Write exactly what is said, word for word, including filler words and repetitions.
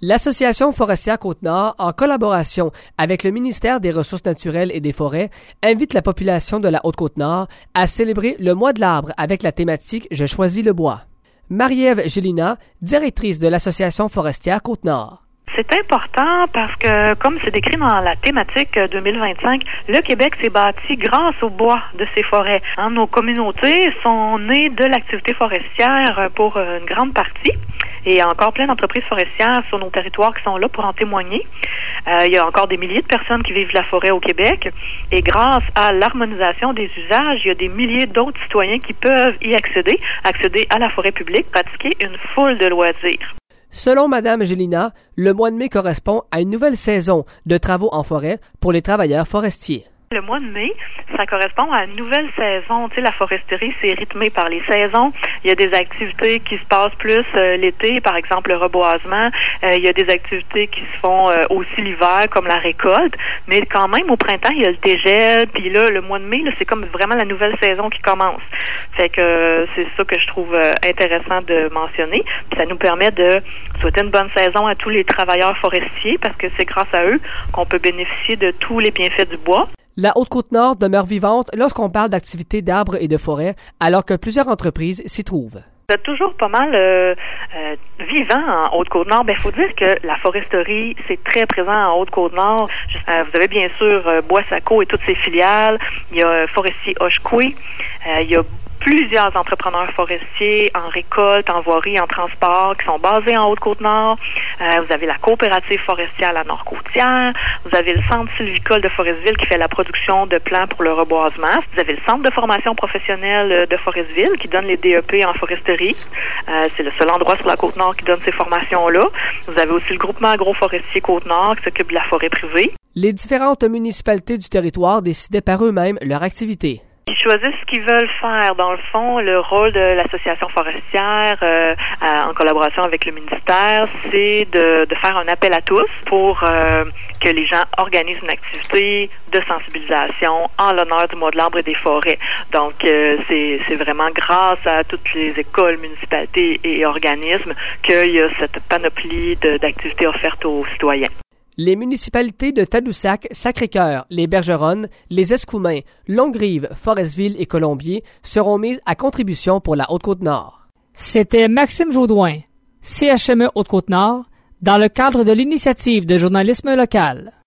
L'Association forestière Côte-Nord, en collaboration avec le ministère des Ressources naturelles et des Forêts, invite la population de la Haute-Côte-Nord à célébrer le mois de l'arbre avec la thématique « Je choisis le bois ». Marie-Ève Gélina, directrice de l'Association forestière Côte-Nord. C'est important parce que, comme c'est décrit dans la thématique deux mille vingt-cinq, le Québec s'est bâti grâce au bois de ses forêts. Hein, nos communautés sont nées de l'activité forestière pour une grande partie. Et il y a encore plein d'entreprises forestières sur nos territoires qui sont là pour en témoigner. Euh, il y a encore des milliers de personnes qui vivent la forêt au Québec. Et grâce à l'harmonisation des usages, il y a des milliers d'autres citoyens qui peuvent y accéder, accéder à la forêt publique, pratiquer une foule de loisirs. Selon Mme Gélina, le mois de mai correspond à une nouvelle saison de travaux en forêt pour les travailleurs forestiers. Le mois de mai, ça correspond à une nouvelle saison. Tu sais, la foresterie, c'est rythmé par les saisons. Il y a des activités qui se passent plus euh, l'été, par exemple le reboisement. Euh, il y a des activités qui se font euh, aussi l'hiver, comme la récolte. Mais quand même, au printemps, il y a le dégel. Puis là, le mois de mai, là, c'est comme vraiment la nouvelle saison qui commence. Fait que euh, c'est ça que je trouve euh, intéressant de mentionner. Puis ça nous permet de souhaiter une bonne saison à tous les travailleurs forestiers parce que c'est grâce à eux qu'on peut bénéficier de tous les bienfaits du bois. La Haute-Côte-Nord demeure vivante lorsqu'on parle d'activités d'arbres et de forêts, alors que plusieurs entreprises s'y trouvent. C'est toujours pas mal euh, euh, vivant en Haute-Côte-Nord. Ben, faut dire que la foresterie, c'est très présent en Haute-Côte-Nord. Euh, vous avez bien sûr euh, Bois-Saco et toutes ses filiales. Il y a euh, Forestier Hochekoué. Euh, il y a plusieurs entrepreneurs forestiers en récolte, en voirie, en transport qui sont basés en Haute-Côte-Nord. Euh, vous avez la coopérative forestière La Nord-Côtière. Vous avez le centre sylvicole de Forestville qui fait la production de plants pour le reboisement. Vous avez le centre de formation professionnelle de Forestville qui donne les D E P en foresterie. Euh, c'est le seul endroit sur la Côte-Nord qui donne ces formations-là. Vous avez aussi le groupement agroforestier Côte-Nord qui s'occupe de la forêt privée. Les différentes municipalités du territoire décidaient par eux-mêmes leur activité. Ils choisissent ce qu'ils veulent faire. Dans le fond, le rôle de l'association forestière, euh, à, en collaboration avec le ministère, c'est de, de faire un appel à tous pour euh, que les gens organisent une activité de sensibilisation en l'honneur du mois de l'arbre et des forêts. Donc, euh, c'est, c'est vraiment grâce à toutes les écoles, municipalités et organismes qu'il y a cette panoplie de, d'activités offertes aux citoyens. Les municipalités de Tadoussac, Sacré-Cœur, les Bergeronnes, les Escoumins, Longuerive, Forestville et Colombier seront mises à contribution pour la Haute-Côte-Nord. C'était Maxime Jodoin, C H M E Haute-Côte-Nord, dans le cadre de l'initiative de journalisme local.